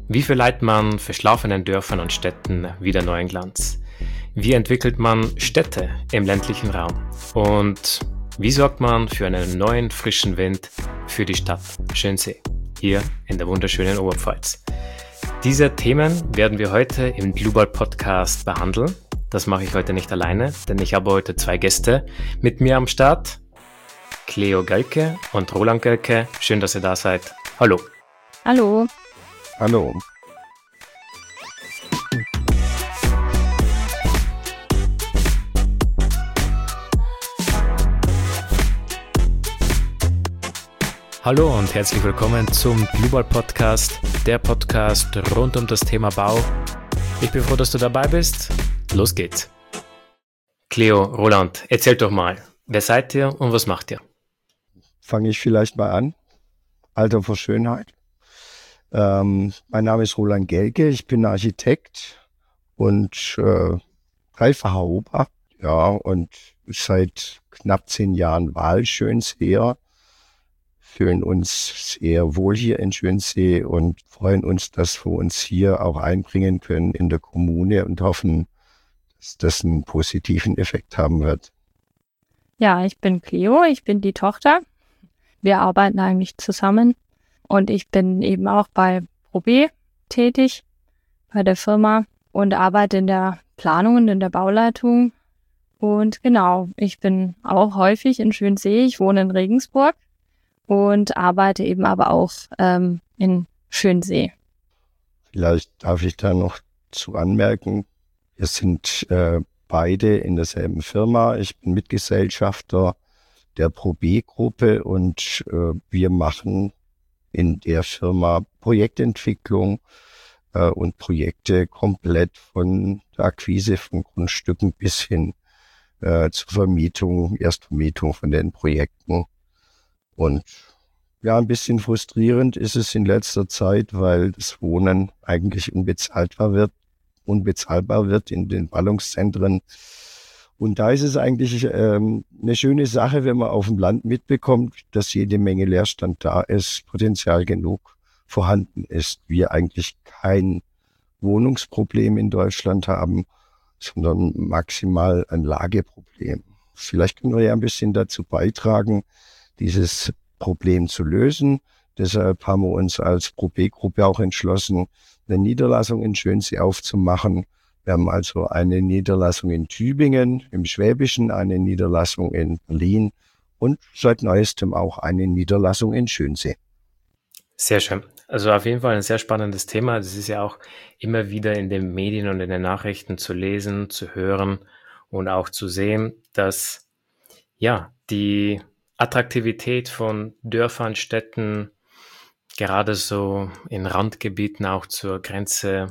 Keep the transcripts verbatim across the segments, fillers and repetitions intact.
Wie verleiht man verschlafenen Dörfern und Städten wieder neuen Glanz? Wie entwickelt man Städte im ländlichen Raum? Und wie sorgt man für einen neuen, frischen Wind für die Stadt Schönsee, hier in der wunderschönen Oberpfalz? Diese Themen werden wir heute im Global Podcast behandeln. Das mache ich heute nicht alleine, denn ich habe heute zwei Gäste mit mir am Start. Cleo Gelke und Roland Gelke. Schön, dass ihr da seid. Hallo. Hallo. Hallo. Hallo und herzlich willkommen zum Global Podcast, der Podcast rund um das Thema Bau. Ich bin froh, dass du dabei bist. Los geht's. Cleo, Roland, erzählt doch mal, wer seid ihr und was macht ihr? Fange ich vielleicht mal an. Alter vor Schönheit. Ähm, mein Name ist Roland Gelke, ich bin Architekt und äh, dreifacher Opa. Ja, und seit knapp zehn Jahren Wahlschönseer. Fühlen uns sehr wohl hier in Schönsee und freuen uns, dass wir uns hier auch einbringen können in der Kommune und hoffen, dass das einen positiven Effekt haben wird. Ja, ich bin Cleo, ich bin die Tochter. Wir arbeiten eigentlich zusammen und ich bin eben auch bei ProB tätig, bei der Firma und arbeite in der Planung und in der Bauleitung. Und genau, ich bin auch häufig in Schönsee, ich wohne in Regensburg. Und arbeite eben aber auch ähm, in Schönsee. Vielleicht darf ich da noch zu anmerken, wir sind äh, beide in derselben Firma. Ich bin Mitgesellschafter der ProB-Gruppe und äh, wir machen in der Firma Projektentwicklung äh, und Projekte komplett von der Akquise von Grundstücken bis hin äh, zur Vermietung, Erstvermietung von den Projekten. Und ja, ein bisschen frustrierend ist es in letzter Zeit, weil das Wohnen eigentlich unbezahlbar wird, unbezahlbar wird in den Ballungszentren. Und da ist es eigentlich ähm, eine schöne Sache, wenn man auf dem Land mitbekommt, dass jede Menge Leerstand da ist, Potenzial genug vorhanden ist. Wir eigentlich kein Wohnungsproblem in Deutschland haben, sondern maximal ein Lageproblem. Vielleicht können wir ja ein bisschen dazu beitragen, dieses Problem zu lösen. Deshalb haben wir uns als ProB-Gruppe auch entschlossen, eine Niederlassung in Schönsee aufzumachen. Wir haben also eine Niederlassung in Tübingen, im Schwäbischen, eine Niederlassung in Berlin und seit neuestem auch eine Niederlassung in Schönsee. Sehr schön. Also auf jeden Fall ein sehr spannendes Thema. Das ist ja auch immer wieder in den Medien und in den Nachrichten zu lesen, zu hören und auch zu sehen, dass ja die Attraktivität von Dörfern, Städten, gerade so in Randgebieten auch zur Grenze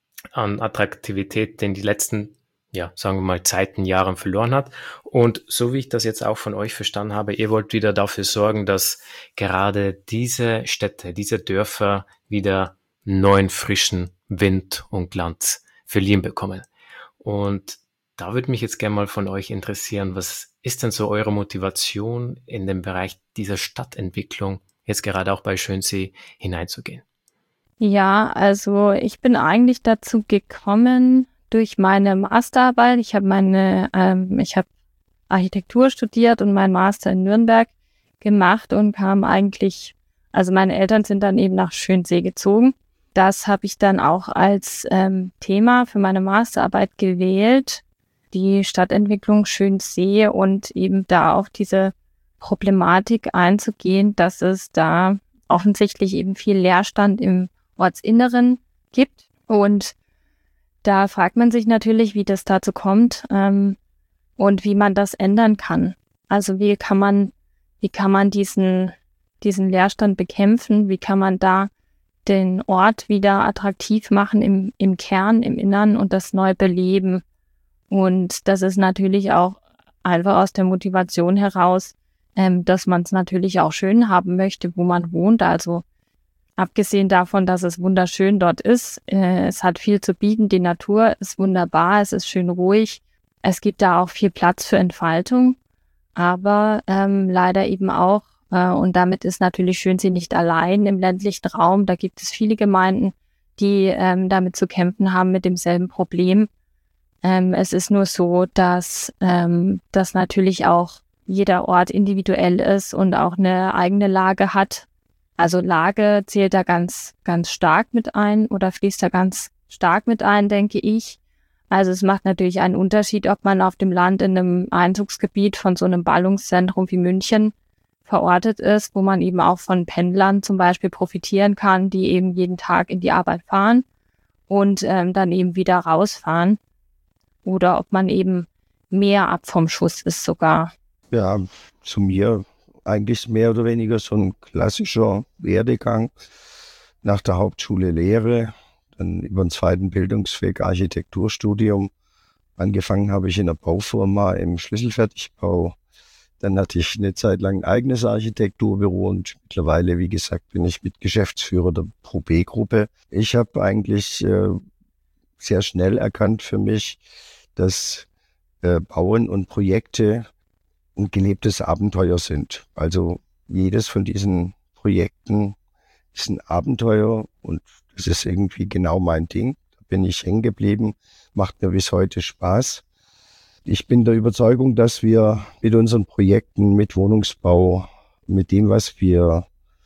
an Attraktivität, den die letzten, ja, sagen wir mal, Zeiten, Jahren verloren hat. Und so wie ich das jetzt auch von euch verstanden habe, ihr wollt wieder dafür sorgen, dass gerade diese Städte, diese Dörfer wieder neuen, frischen Wind und Glanz verliehen bekommen. Und da würde mich jetzt gerne mal von euch interessieren, was ist denn so eure Motivation in den Bereich dieser Stadtentwicklung, jetzt gerade auch bei Schönsee, hineinzugehen? Ja, also ich bin eigentlich dazu gekommen durch meine Masterarbeit. Ich habe meine, ähm, ich habe Architektur studiert und meinen Master in Nürnberg gemacht und kam eigentlich, also meine Eltern sind dann eben nach Schönsee gezogen. Das habe ich dann auch als ähm, Thema für meine Masterarbeit gewählt. Die Stadtentwicklung Schönsee und eben da auf diese Problematik einzugehen, dass es da offensichtlich eben viel Leerstand im Ortsinneren gibt. Und da fragt man sich natürlich, wie das dazu kommt ähm, und wie man das ändern kann. Also wie kann man, wie kann man diesen, diesen Leerstand bekämpfen? Wie kann man da den Ort wieder attraktiv machen im, im Kern, im Innern und das neu beleben? Und das ist natürlich auch einfach aus der Motivation heraus, ähm, dass man es natürlich auch schön haben möchte, wo man wohnt. Also abgesehen davon, dass es wunderschön dort ist, äh, es hat viel zu bieten, die Natur ist wunderbar, es ist schön ruhig. Es gibt da auch viel Platz für Entfaltung, aber ähm, leider eben auch, äh, und damit ist natürlich Schönsee nicht allein im ländlichen Raum, da gibt es viele Gemeinden, die ähm, damit zu kämpfen haben mit demselben Problem. Ähm, es ist nur so, dass ähm, das natürlich auch jeder Ort individuell ist und auch eine eigene Lage hat. Also Lage zählt da ganz, ganz stark mit ein oder fließt da ganz stark mit ein, denke ich. Also es macht natürlich einen Unterschied, ob man auf dem Land in einem Einzugsgebiet von so einem Ballungszentrum wie München verortet ist, wo man eben auch von Pendlern zum Beispiel profitieren kann, die eben jeden Tag in die Arbeit fahren und ähm, dann eben wieder rausfahren. Oder ob man eben mehr ab vom Schuss ist sogar. Ja, zu mir eigentlich mehr oder weniger so ein klassischer Werdegang. Nach der Hauptschule Lehre, dann über den zweiten Bildungsweg Architekturstudium. Angefangen habe ich in der Baufirma im Schlüsselfertigbau. Dann hatte ich eine Zeit lang ein eigenes Architekturbüro und mittlerweile, wie gesagt, bin ich Mitgeschäftsführer der Pro B-Gruppe. Ich habe eigentlich äh, sehr schnell erkannt für mich, dass äh, Bauen und Projekte ein gelebtes Abenteuer sind. Also jedes von diesen Projekten ist ein Abenteuer und das ist irgendwie genau mein Ding. Da bin ich hängen geblieben, macht mir bis heute Spaß. Ich bin der Überzeugung, dass wir mit unseren Projekten, mit Wohnungsbau, mit dem, was wir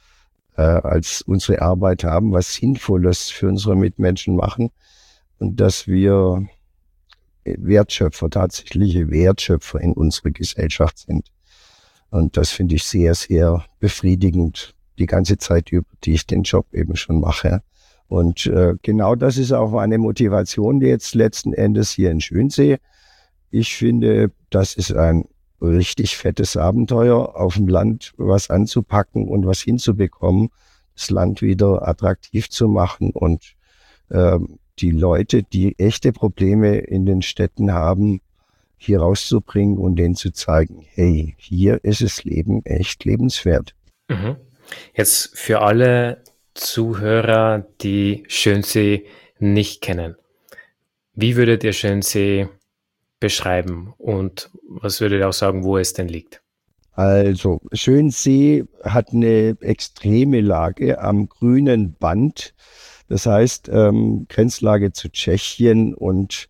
äh, als unsere Arbeit haben, was Sinnvolles für unsere Mitmenschen machen und dass wir Wertschöpfer, tatsächliche Wertschöpfer in unserer Gesellschaft sind. Und das finde ich sehr, sehr befriedigend, die ganze Zeit über, die ich den Job eben schon mache. Und äh, genau das ist auch meine Motivation jetzt letzten Endes hier in Schönsee. Ich finde, das ist ein richtig fettes Abenteuer, auf dem Land was anzupacken und was hinzubekommen, das Land wieder attraktiv zu machen und äh, die Leute, die echte Probleme in den Städten haben, hier rauszubringen und denen zu zeigen, hey, hier ist das Leben echt lebenswert. Mhm. Jetzt für alle Zuhörer, die Schönsee nicht kennen, wie würdet ihr Schönsee beschreiben und was würdet ihr auch sagen, wo es denn liegt? Also, Schönsee hat eine extreme Lage am grünen Band. Das heißt, ähm, Grenzlage zu Tschechien und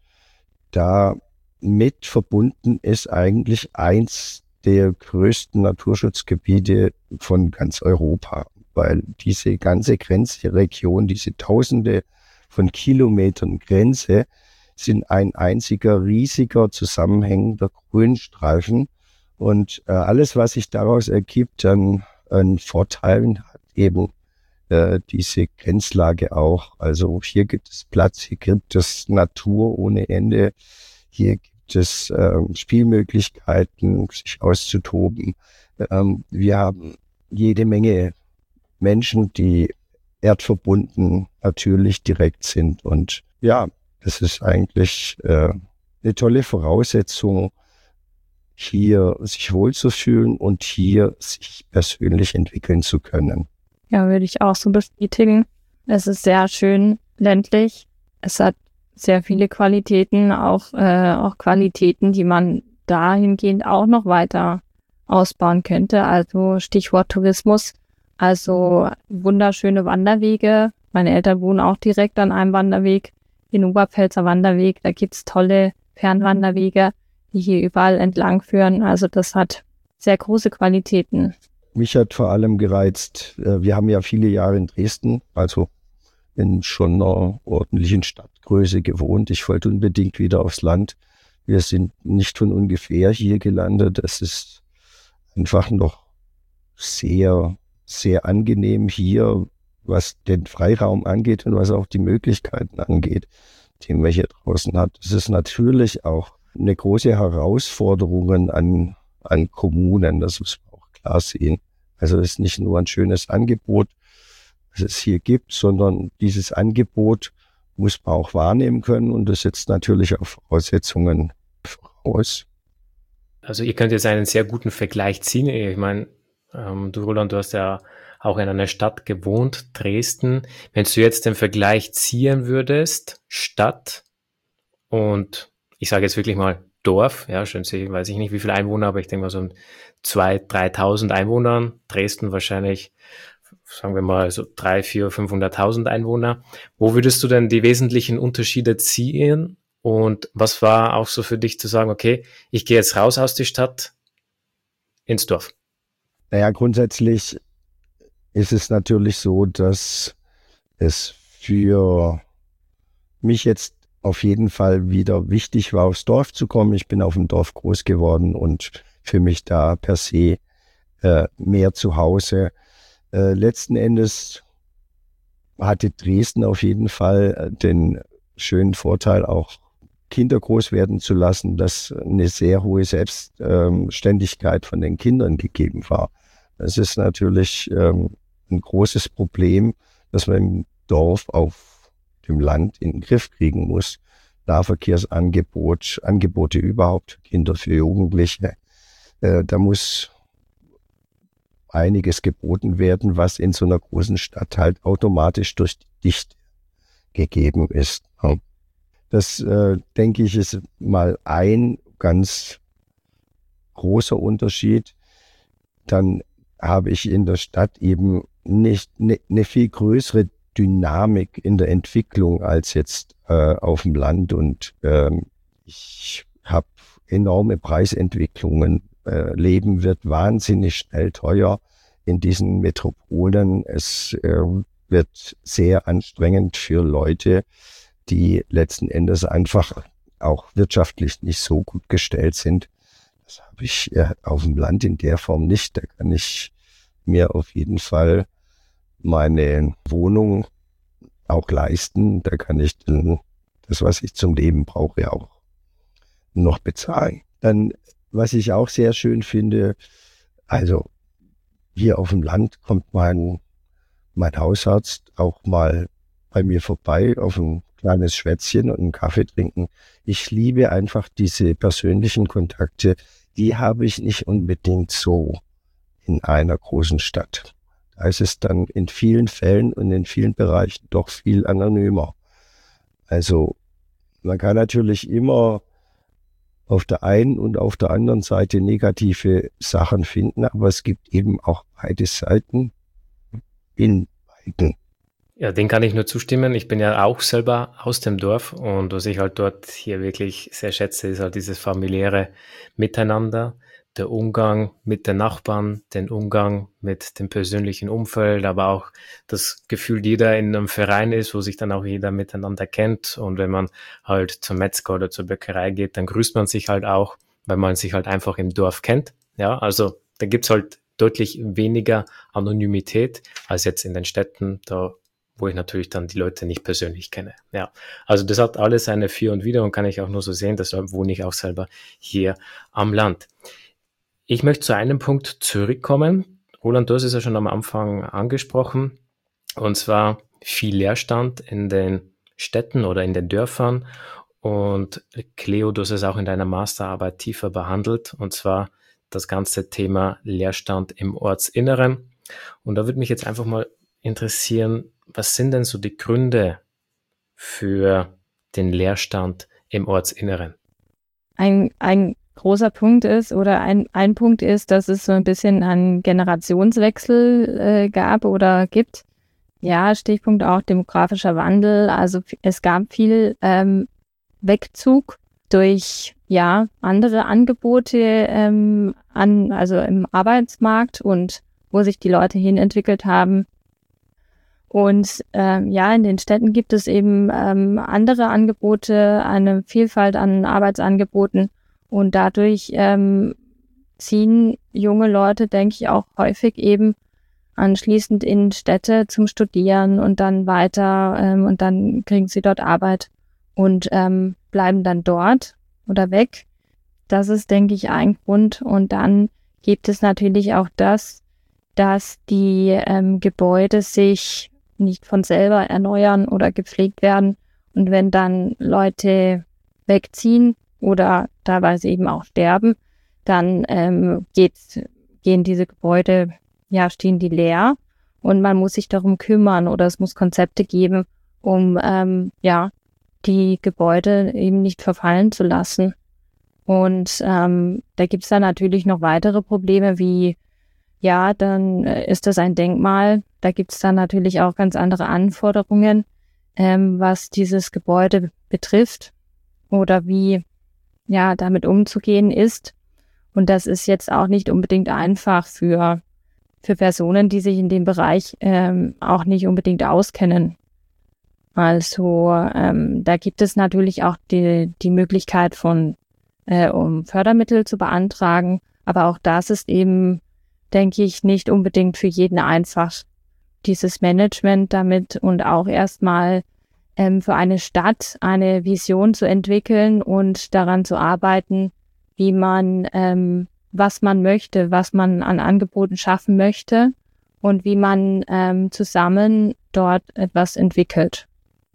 da mit verbunden ist eigentlich eins der größten Naturschutzgebiete von ganz Europa, weil diese ganze Grenzregion, diese Tausende von Kilometern Grenze sind ein einziger riesiger zusammenhängender Grünstreifen und äh, alles, was sich daraus ergibt, dann an Vorteilen hat eben äh, diese Grenzlage auch. Also hier gibt es Platz, hier gibt es Natur ohne Ende, hier gibt es äh, Spielmöglichkeiten, sich auszutoben. Ähm, wir haben jede Menge Menschen, die erdverbunden natürlich direkt sind und ja, das ist eigentlich äh, eine tolle Voraussetzung, hier sich wohlzufühlen und hier sich persönlich entwickeln zu können. Ja, würde ich auch so bestätigen. Es ist sehr schön ländlich. Es hat sehr viele Qualitäten, auch, äh, auch Qualitäten, die man dahingehend auch noch weiter ausbauen könnte. Also Stichwort Tourismus. Also wunderschöne Wanderwege. Meine Eltern wohnen auch direkt an einem Wanderweg, den Oberpfälzer Wanderweg. Da gibt's tolle Fernwanderwege, die hier überall entlang führen. Also das hat sehr große Qualitäten. Mich hat vor allem gereizt, wir haben ja viele Jahre in Dresden, also in schon einer ordentlichen Stadtgröße gewohnt. Ich wollte unbedingt wieder aufs Land. Wir sind nicht von ungefähr hier gelandet. Es ist einfach noch sehr, sehr angenehm hier, was den Freiraum angeht und was auch die Möglichkeiten angeht, die man hier draußen hat. Es ist natürlich auch eine große Herausforderung an, an Kommunen, das muss man auch klar sehen. Also es ist nicht nur ein schönes Angebot, das es hier gibt, sondern dieses Angebot muss man auch wahrnehmen können und das setzt natürlich auch Voraussetzungen voraus. Also ihr könnt jetzt einen sehr guten Vergleich ziehen. Ich meine, ähm, du Roland, du hast ja auch in einer Stadt gewohnt, Dresden. Wenn du jetzt den Vergleich ziehen würdest, Stadt und ich sage jetzt wirklich mal Dorf, ja, Schönsee, weiß ich nicht, wie viele Einwohner, aber ich denke mal so um zweitausend, dreitausend Einwohnern, Dresden wahrscheinlich sagen wir mal so drei, vier, fünfhunderttausend Einwohner. Wo würdest du denn die wesentlichen Unterschiede ziehen? Und was war auch so für dich zu sagen, okay, ich gehe jetzt raus aus der Stadt ins Dorf? Naja, grundsätzlich ist es natürlich so, dass es für mich jetzt auf jeden Fall wieder wichtig war, aufs Dorf zu kommen. Ich bin auf dem Dorf groß geworden und für mich da per se äh, mehr zu Hause. Äh, letzten Endes hatte Dresden auf jeden Fall den schönen Vorteil, auch Kinder groß werden zu lassen, dass eine sehr hohe Selbstständigkeit von den Kindern gegeben war. Das ist natürlich ähm, ein großes Problem, dass man im Dorf auf dem Land in den Griff kriegen muss. Nahverkehrsangebot, Angebote überhaupt, Kinder für Jugendliche. Äh, da muss einiges geboten werden, was in so einer großen Stadt halt automatisch durch die Dichte gegeben ist. Das, äh, denke ich, ist mal ein ganz großer Unterschied. Dann habe ich in der Stadt eben nicht eine ne viel größere Dynamik in der Entwicklung als jetzt äh, auf dem Land, und ähm, ich habe enorme Preisentwicklungen. Äh, Leben wird wahnsinnig schnell teuer in diesen Metropolen. Es äh, wird sehr anstrengend für Leute, die letzten Endes einfach auch wirtschaftlich nicht so gut gestellt sind. Das habe ich äh, auf dem Land in der Form nicht. Da kann ich mir auf jeden Fall meine Wohnung auch leisten. Da kann ich dann das, was ich zum Leben brauche, auch noch bezahlen. Dann, was ich auch sehr schön finde, also hier auf dem Land kommt mein, mein Hausarzt auch mal bei mir vorbei auf ein kleines Schwätzchen und einen Kaffee trinken. Ich liebe einfach diese persönlichen Kontakte. Die habe ich nicht unbedingt so in einer großen Stadt. Da ist es dann in vielen Fällen und in vielen Bereichen doch viel anonymer. Also man kann natürlich immer auf der einen und auf der anderen Seite negative Sachen finden, aber es gibt eben auch beide Seiten in beiden. Ja, den kann ich nur zustimmen. Ich bin ja auch selber aus dem Dorf, und was ich halt dort hier wirklich sehr schätze, ist halt dieses familiäre Miteinander, der Umgang mit den Nachbarn, den Umgang mit dem persönlichen Umfeld, aber auch das Gefühl, jeder in einem Verein ist, wo sich dann auch jeder miteinander kennt, und wenn man halt zum Metzger oder zur Bäckerei geht, dann grüßt man sich halt auch, weil man sich halt einfach im Dorf kennt. Ja, also da gibt's halt deutlich weniger Anonymität als jetzt in den Städten, da wo ich natürlich dann die Leute nicht persönlich kenne. Ja, also das hat alles seine Für und Wider und kann ich auch nur so sehen, deshalb wohne ich auch selber hier am Land. Ich möchte zu einem Punkt zurückkommen. Roland, du hast es ja schon am Anfang angesprochen, und zwar viel Leerstand in den Städten oder in den Dörfern, und Cleo, du hast es auch in deiner Masterarbeit tiefer behandelt, und zwar das ganze Thema Leerstand im Ortsinneren. Und da würde mich jetzt einfach mal interessieren, was sind denn so die Gründe für den Leerstand im Ortsinneren? Ein, ein großer Punkt ist oder ein, ein Punkt ist, dass es so ein bisschen einen Generationswechsel äh, gab oder gibt. Ja, Stichpunkt auch demografischer Wandel. Also es gab viel ähm, Wegzug durch ja andere Angebote ähm, an, also im Arbeitsmarkt und wo sich die Leute hin entwickelt haben. Und ähm, ja, in den Städten gibt es eben ähm, andere Angebote, eine Vielfalt an Arbeitsangeboten, und dadurch ähm, ziehen junge Leute, denke ich, auch häufig eben anschließend in Städte zum Studieren und dann weiter ähm, und dann kriegen sie dort Arbeit und ähm, bleiben dann dort oder weg. Das ist, denke ich, ein Grund. Und dann gibt es natürlich auch das, dass die ähm, Gebäude sich nicht von selber erneuern oder gepflegt werden. Und wenn dann Leute wegziehen oder teilweise eben auch sterben, dann ähm, geht's, gehen diese Gebäude, ja, stehen die leer, und man muss sich darum kümmern oder es muss Konzepte geben, um ähm, ja die Gebäude eben nicht verfallen zu lassen. Und ähm, da gibt's dann natürlich noch weitere Probleme wie, ja, dann äh, ist das ein Denkmal, da gibt es dann natürlich auch ganz andere Anforderungen, ähm, was dieses Gebäude betrifft oder wie ja damit umzugehen ist. Und das ist jetzt auch nicht unbedingt einfach für, für Personen, die sich in dem Bereich ähm, auch nicht unbedingt auskennen. Also ähm, da gibt es natürlich auch die, die Möglichkeit von, äh, um Fördermittel zu beantragen. Aber auch das ist eben, denke ich, nicht unbedingt für jeden einfach, dieses Management damit und auch erstmal ähm, für eine Stadt eine Vision zu entwickeln und daran zu arbeiten, wie man, ähm, was man möchte, was man an Angeboten schaffen möchte und wie man ähm, zusammen dort etwas entwickelt.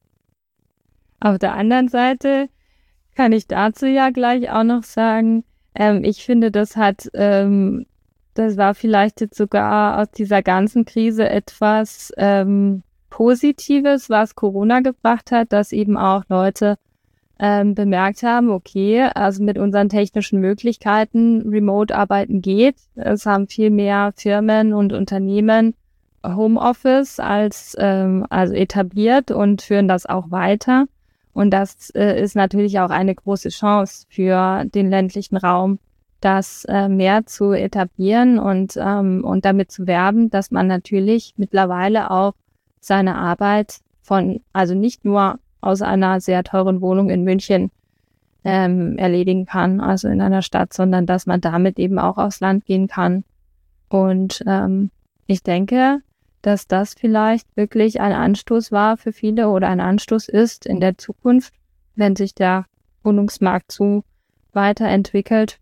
Auf der anderen Seite kann ich dazu ja gleich auch noch sagen, ähm, ich finde, das hat, ähm, das war vielleicht jetzt sogar aus dieser ganzen Krise etwas ähm, Positives, was Corona gebracht hat, dass eben auch Leute ähm, bemerkt haben, okay, also mit unseren technischen Möglichkeiten Remote-Arbeiten geht. Es haben viel mehr Firmen und Unternehmen Homeoffice als ähm, also etabliert und führen das auch weiter. Und das äh, ist natürlich auch eine große Chance für den ländlichen Raum, das äh, mehr zu etablieren und, ähm, und damit zu werben, dass man natürlich mittlerweile auch seine Arbeit von, also nicht nur aus einer sehr teuren Wohnung in München ähm, erledigen kann, also in einer Stadt, sondern dass man damit eben auch aufs Land gehen kann. Und ähm, ich denke, dass das vielleicht wirklich ein Anstoß war für viele oder ein Anstoß ist in der Zukunft, wenn sich der Wohnungsmarkt so weiterentwickelt,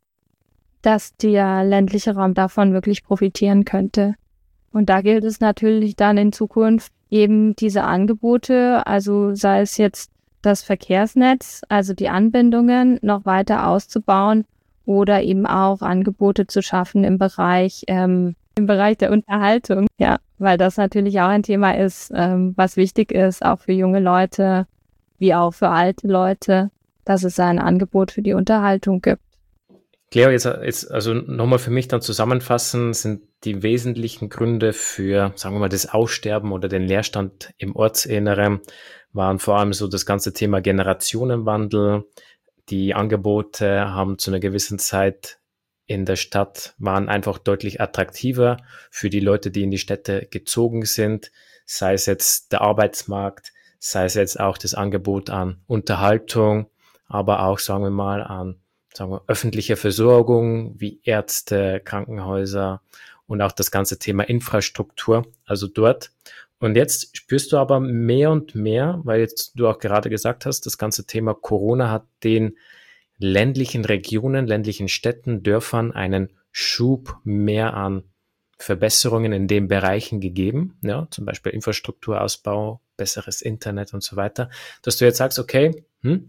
dass der ländliche Raum davon wirklich profitieren könnte. Und da gilt es natürlich dann in Zukunft eben diese Angebote, also sei es jetzt das Verkehrsnetz, also die Anbindungen noch weiter auszubauen oder eben auch Angebote zu schaffen im Bereich ähm, im Bereich der Unterhaltung, ja, weil das natürlich auch ein Thema ist, ähm, was wichtig ist, auch für junge Leute, wie auch für alte Leute, dass es ein Angebot für die Unterhaltung gibt. Cleo, jetzt, jetzt also nochmal für mich dann zusammenfassen, sind die wesentlichen Gründe für, sagen wir mal, das Aussterben oder den Leerstand im Ortsinneren waren vor allem so das ganze Thema Generationenwandel. Die Angebote haben zu einer gewissen Zeit in der Stadt waren einfach deutlich attraktiver für die Leute, die in die Städte gezogen sind, sei es jetzt der Arbeitsmarkt, sei es jetzt auch das Angebot an Unterhaltung, aber auch, sagen wir mal, an sagen wir, öffentliche Versorgung wie Ärzte, Krankenhäuser und auch das ganze Thema Infrastruktur, also dort. Und jetzt spürst du aber mehr und mehr, weil jetzt du auch gerade gesagt hast, das ganze Thema Corona hat den ländlichen Regionen, ländlichen Städten, Dörfern einen Schub mehr an Verbesserungen in den Bereichen gegeben, ja, zum Beispiel Infrastrukturausbau, besseres Internet und so weiter, dass du jetzt sagst, okay, hm,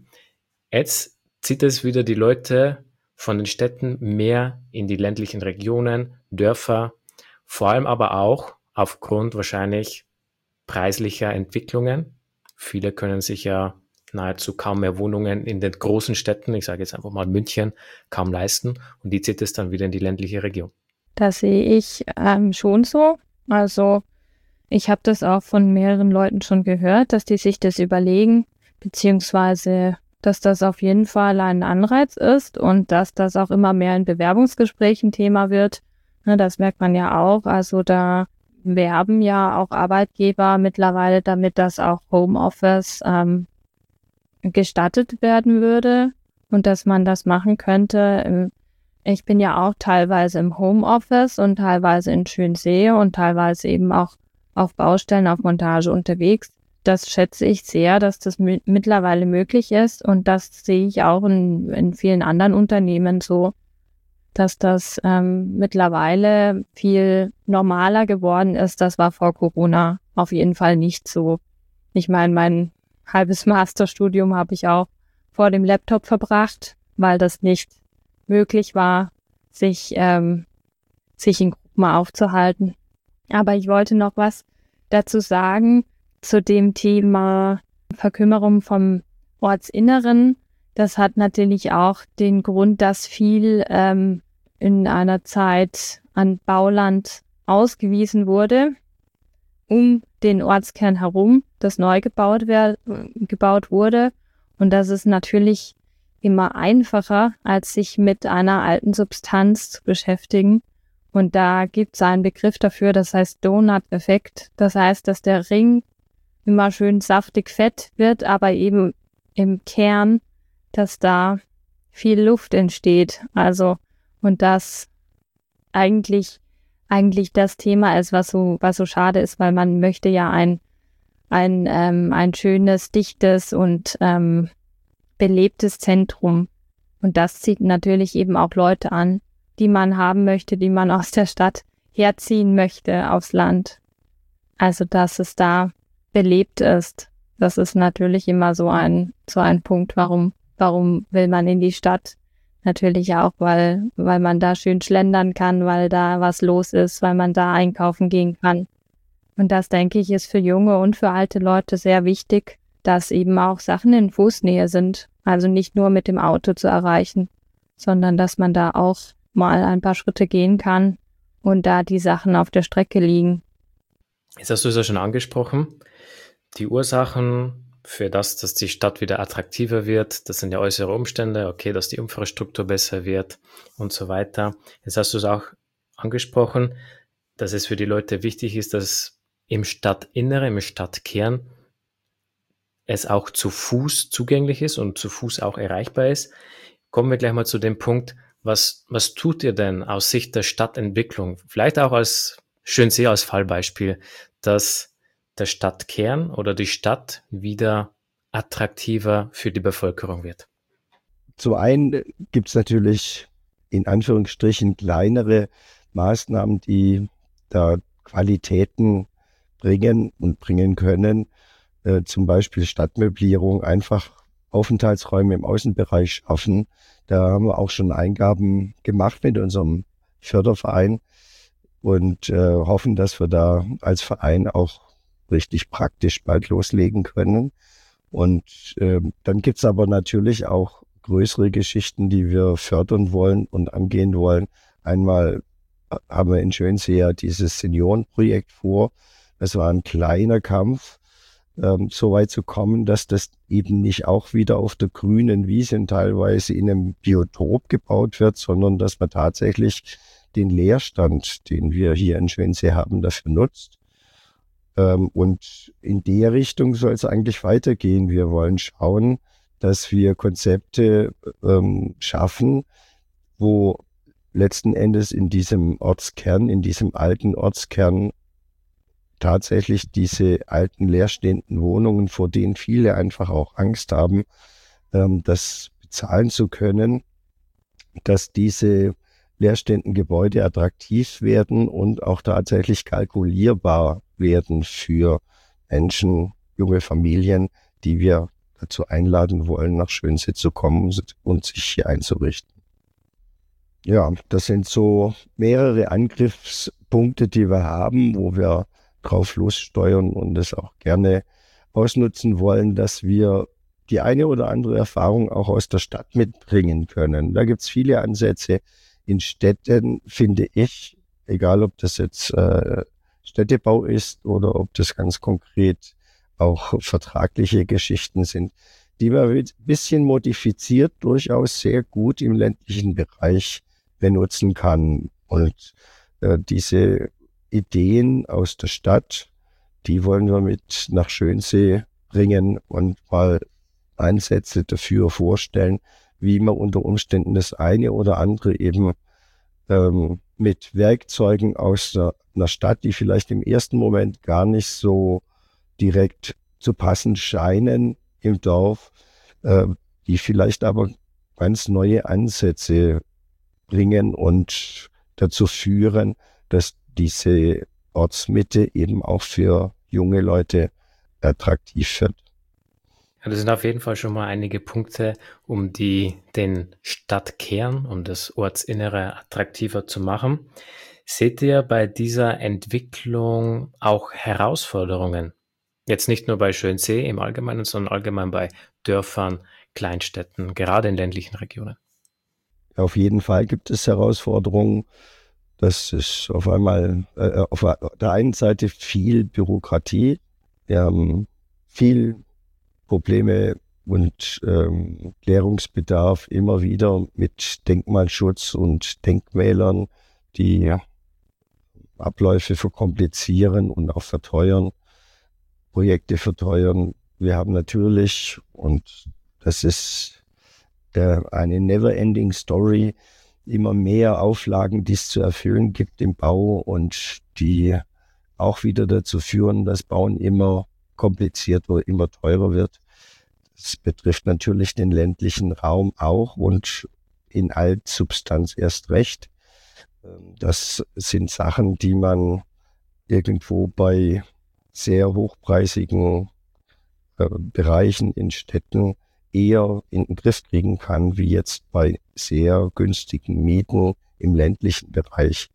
jetzt zieht es wieder die Leute von den Städten mehr in die ländlichen Regionen, Dörfer, vor allem aber auch aufgrund wahrscheinlich preislicher Entwicklungen. Viele können sich ja nahezu kaum mehr Wohnungen in den großen Städten, ich sage jetzt einfach mal München, kaum leisten und die zieht es dann wieder in die ländliche Region. Das sehe ich ähm, schon so. Also ich habe das auch von mehreren Leuten schon gehört, dass die sich das überlegen, beziehungsweise dass das auf jeden Fall ein Anreiz ist und dass das auch immer mehr in Bewerbungsgesprächen Thema wird. Ne, das merkt man ja auch. Also da werben ja auch Arbeitgeber mittlerweile damit, dass auch Homeoffice ähm, gestattet werden würde und dass man das machen könnte. Ich bin ja auch teilweise im Homeoffice und teilweise in Schönsee und teilweise eben auch auf Baustellen, auf Montage unterwegs. Das schätze ich sehr, dass das m- mittlerweile möglich ist und das sehe ich auch in, in vielen anderen Unternehmen so, dass das ähm, mittlerweile viel normaler geworden ist. Das war vor Corona auf jeden Fall nicht so. Ich meine, mein halbes Masterstudium habe ich auch vor dem Laptop verbracht, weil das nicht möglich war, sich, ähm, sich in Gruppen aufzuhalten. Aber ich wollte noch was dazu sagen zu dem Thema Verkümmerung vom Ortsinneren. Das hat natürlich auch den Grund, dass viel ähm, in einer Zeit an Bauland ausgewiesen wurde. um den Ortskern herum, das neu gebaut, wer- gebaut wurde. Und das ist natürlich immer einfacher, als sich mit einer alten Substanz zu beschäftigen. Und da gibt es einen Begriff dafür, das heißt Donut-Effekt. Das heißt, dass der Ring immer schön saftig fett wird, aber eben im Kern, dass da viel Luft entsteht. Also, und das eigentlich, eigentlich das Thema ist, was so, was so schade ist, weil man möchte ja ein, ein, ähm, ein schönes, dichtes und ähm, belebtes Zentrum. Und das zieht natürlich eben auch Leute an, die man haben möchte, die man aus der Stadt herziehen möchte aufs Land. Also, dass es da belebt ist, das ist natürlich immer so ein, so ein Punkt, warum, warum will man in die Stadt? Natürlich auch, weil, weil man da schön schlendern kann, weil da was los ist, weil man da einkaufen gehen kann. Und das, denke ich, ist für junge und für alte Leute sehr wichtig, dass eben auch Sachen in Fußnähe sind. Also nicht nur mit dem Auto zu erreichen, sondern dass man da auch mal ein paar Schritte gehen kann und da die Sachen auf der Strecke liegen. Jetzt hast du es ja schon angesprochen. Die Ursachen für das, dass die Stadt wieder attraktiver wird, das sind ja äußere Umstände, okay, dass die Infrastruktur besser wird und so weiter. Jetzt hast du es auch angesprochen, dass es für die Leute wichtig ist, dass im Stadtinnere, im Stadtkern es auch zu Fuß zugänglich ist und zu Fuß auch erreichbar ist. Kommen wir gleich mal zu dem Punkt, was, was tut ihr denn aus Sicht der Stadtentwicklung, vielleicht auch als Schönsee als Fallbeispiel, dass der Stadtkern oder die Stadt wieder attraktiver für die Bevölkerung wird? Zum einen gibt es natürlich in Anführungsstrichen kleinere Maßnahmen, die da Qualitäten bringen und bringen können. Äh, zum Beispiel Stadtmöblierung, einfach Aufenthaltsräume im Außenbereich schaffen. Da haben wir auch schon Eingaben gemacht mit unserem Förderverein und äh, hoffen, dass wir da als Verein auch richtig praktisch bald loslegen können. Und äh, dann gibt's aber natürlich auch größere Geschichten, die wir fördern wollen und angehen wollen. Einmal haben wir in Schönsee ja dieses Seniorenprojekt vor. Es war ein kleiner Kampf, ähm, so weit zu kommen, dass das eben nicht auch wieder auf der grünen Wiese teilweise in einem Biotop gebaut wird, sondern dass man tatsächlich den Leerstand, den wir hier in Schönsee haben, dafür nutzt. Ähm, und in der Richtung soll es eigentlich weitergehen. Wir wollen schauen, dass wir Konzepte ähm, schaffen, wo letzten Endes in diesem Ortskern, in diesem alten Ortskern tatsächlich diese alten leerstehenden Wohnungen, vor denen viele einfach auch Angst haben, ähm, das bezahlen zu können, dass diese leerstehenden Gebäude attraktiv werden und auch tatsächlich kalkulierbar werden für Menschen, junge Familien, die wir dazu einladen wollen, nach Schönsee zu kommen und sich hier einzurichten. Ja, das sind so mehrere Angriffspunkte, die wir haben, wo wir drauf lossteuern und das auch gerne ausnutzen wollen, dass wir die eine oder andere Erfahrung auch aus der Stadt mitbringen können. Da gibt es viele Ansätze. In Städten finde ich, egal ob das jetzt äh, Städtebau ist oder ob das ganz konkret auch vertragliche Geschichten sind, die man ein bisschen modifiziert durchaus sehr gut im ländlichen Bereich benutzen kann. Und äh, diese Ideen aus der Stadt, die wollen wir mit nach Schönsee bringen und mal Ansätze dafür vorstellen, wie man unter Umständen das eine oder andere eben ähm, mit Werkzeugen aus der, einer Stadt, die vielleicht im ersten Moment gar nicht so direkt zu passen scheinen im Dorf, äh, die vielleicht aber ganz neue Ansätze bringen und dazu führen, dass diese Ortsmitte eben auch für junge Leute attraktiv wird. Ja, das sind auf jeden Fall schon mal einige Punkte, um die, den Stadtkern, um das Ortsinnere attraktiver zu machen. Seht ihr bei dieser Entwicklung auch Herausforderungen? Jetzt nicht nur bei Schönsee im Allgemeinen, sondern allgemein bei Dörfern, Kleinstädten, gerade in ländlichen Regionen. Auf jeden Fall gibt es Herausforderungen. Das ist auf einmal äh, auf der einen Seite viel Bürokratie. Wir haben viel Probleme und ähm, Klärungsbedarf immer wieder mit Denkmalschutz und Denkmälern, die Abläufe verkomplizieren und auch verteuern, Projekte verteuern. Wir haben natürlich, und das ist äh, eine never-ending Story, immer mehr Auflagen, die es zu erfüllen gibt im Bau und die auch wieder dazu führen, dass Bauen immer komplizierter, immer teurer wird. Das betrifft natürlich den ländlichen Raum auch und in Altsubstanz erst recht. Das sind Sachen, die man irgendwo bei sehr hochpreisigen äh, Bereichen in Städten eher in den Griff kriegen kann, wie jetzt bei sehr günstigen Mieten im ländlichen Bereich.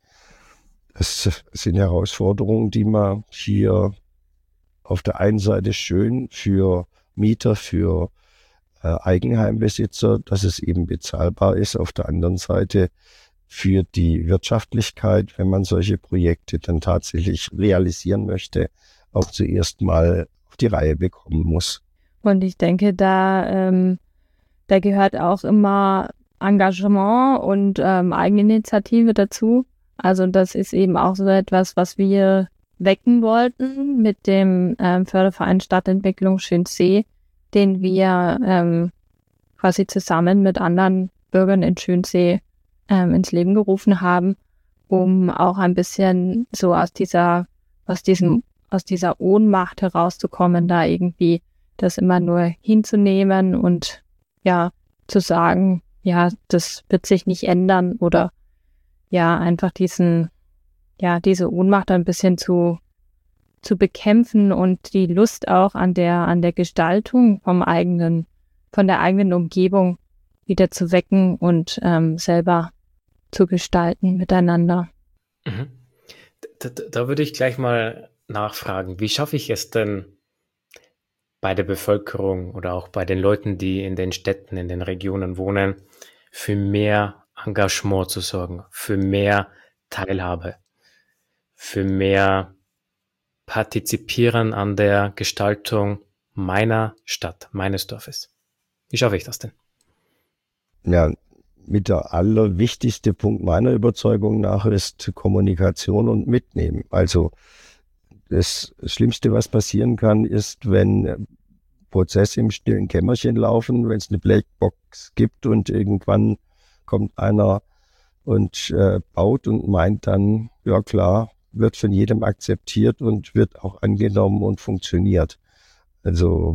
Das sind Herausforderungen, die man hier auf der einen Seite schön für Mieter, für äh, Eigenheimbesitzer, dass es eben bezahlbar ist, auf der anderen Seite für die Wirtschaftlichkeit, wenn man solche Projekte dann tatsächlich realisieren möchte, auch zuerst mal auf die Reihe bekommen muss. Und ich denke, da, ähm, da gehört auch immer Engagement und ähm, Eigeninitiative dazu. Also das ist eben auch so etwas, was wir wecken wollten mit dem ähm, Förderverein Stadtentwicklung Schönsee, den wir ähm, quasi zusammen mit anderen Bürgern in Schönsee ähm, ins Leben gerufen haben, um auch ein bisschen so aus dieser, aus diesem, aus dieser Ohnmacht herauszukommen, da irgendwie das immer nur hinzunehmen und ja, zu sagen, ja, das wird sich nicht ändern oder ja, einfach diesen, ja, diese Ohnmacht ein bisschen zu, zu bekämpfen und die Lust auch an der, an der Gestaltung vom eigenen, von der eigenen Umgebung wieder zu wecken und ähm, selber zu gestalten miteinander. Mhm. Da, da, da würde ich gleich mal nachfragen, wie schaffe ich es denn bei der Bevölkerung oder auch bei den Leuten, die in den Städten, in den Regionen wohnen, für mehr Engagement zu sorgen, für mehr Teilhabe, für mehr Partizipieren an der Gestaltung meiner Stadt, meines Dorfes. Wie schaffe ich das denn? Ja, mit der allerwichtigste Punkt meiner Überzeugung nach ist Kommunikation und Mitnehmen. Also das Schlimmste, was passieren kann, ist, wenn Prozesse im stillen Kämmerchen laufen, wenn es eine Blackbox gibt und irgendwann kommt einer und äh, baut und meint dann, ja klar, wird von jedem akzeptiert und wird auch angenommen und funktioniert. Also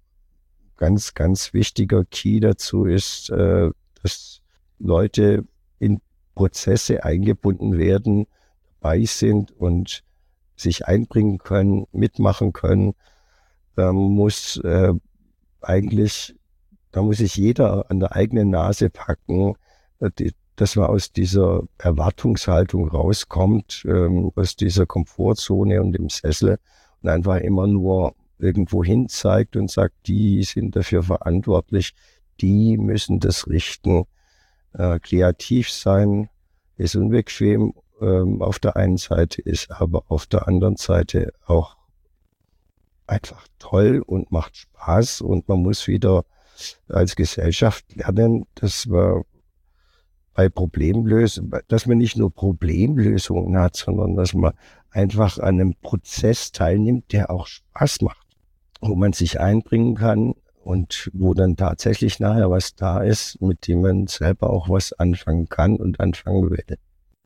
ganz, ganz wichtiger Key dazu ist, äh, dass Leute in Prozesse eingebunden werden, dabei sind und sich einbringen können, mitmachen können. Da muss äh, eigentlich, da muss sich jeder an der eigenen Nase packen, die, dass man aus dieser Erwartungshaltung rauskommt, ähm, aus dieser Komfortzone und dem Sessel und einfach immer nur irgendwo hin zeigt und sagt, die sind dafür verantwortlich, die müssen das richten. Äh, kreativ sein ist unbequem ähm, auf der einen Seite, ist aber auf der anderen Seite auch einfach toll und macht Spaß und man muss wieder als Gesellschaft lernen, dass wir bei Problemlösung, dass man nicht nur Problemlösungen hat, sondern dass man einfach an einem Prozess teilnimmt, der auch Spaß macht, wo man sich einbringen kann und wo dann tatsächlich nachher was da ist, mit dem man selber auch was anfangen kann und anfangen will.